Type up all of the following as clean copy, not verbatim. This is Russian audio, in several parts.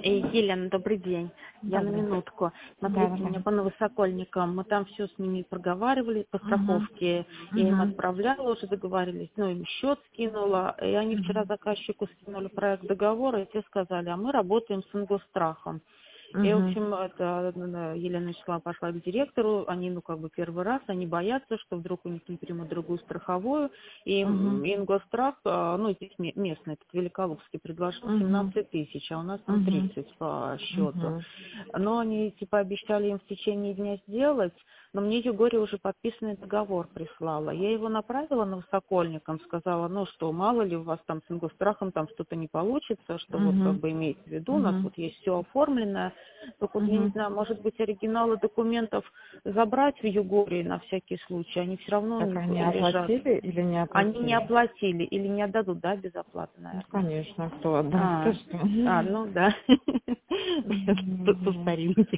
Елена, добрый день. Я на Добрый. минутку. Да, Смотрите, давай. мне по Новосокольникам, мы там все с ними проговаривали по Мгм. страховке. Я им Мгм. отправляла, уже договорились, ну, им счет скинула. И они вчера Мгм. заказчику скинули проект договора, и те сказали, а мы работаем с ингосстрахом. И, в Мгм. общем, это Елена Вячеславовна пошла к директору, они, ну, как бы первый раз, они боятся, что вдруг у них не примут другую страховую, и Мгм. Ингосстрах, ну, здесь местный, этот Великолукский, предложил Мгм. 17 тысяч, а у нас там Мгм. 30 по счету. Мгм. Но они, типа, обещали им в течение дня сделать, но мне Егория уже подписанный договор прислала. Я его направила Новосокольникам, сказала, ну, что мало ли у вас там с Ингосстрахом там что-то не получится, что вот как Мгм. бы имейте в виду, у нас Мгм. вот есть все оформленное. Только вот я не Мгм. знаю, может быть, оригиналы документов забрать в Егории на всякий случай, они все равно у Так них они лежат. оплатили или не Они не оплатили? оплатили или не отдадут, да, без оплаты, Ну, наверное. конечно, кто отдаст, ты что? Ну да. Тут Мгм. повторите.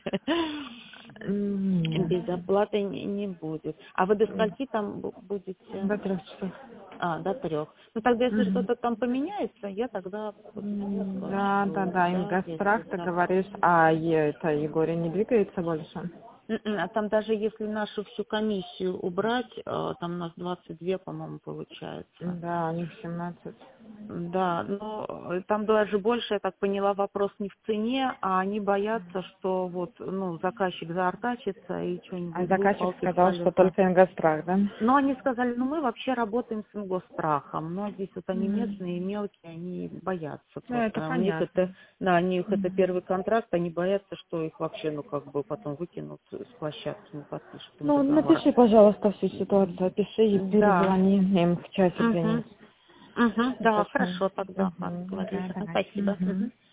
Нет. Без оплаты не будет. А вы до скольки там будете? До 3 часов. До 3. Ну тогда, если Мгм. что-то там поменяется, я тогда Да, да, скажу, да, да, Ингосстрах, если ты так. говоришь, а это Егория не двигается больше? А там даже если нашу всю комиссию убрать, там у нас 22, по-моему, получается. Да, у них 17. Да, но там даже больше, я так поняла, вопрос не в цене, а они боятся, что вот, ну, заказчик заортачится и А что-нибудь будет заказчик палки в сказал, что колеса. только Ингосстрах, да? Но они сказали, ну мы вообще работаем с Ингосстрахом, но здесь вот они Мгм. местные, мелкие, они боятся Ну, это просто. У них это, понятно. да, у них это Мгм. первый контракт, они боятся, что их вообще, ну как бы потом выкинут с площадки, не подпишут им Ну, договора. напиши, пожалуйста, всю ситуацию, опиши и Да. перезвони им в часик Угу. где-нибудь. Да, Хорошо. хорошо тогда, ладно, Угу. говорю. Да, давай. Спасибо. Угу.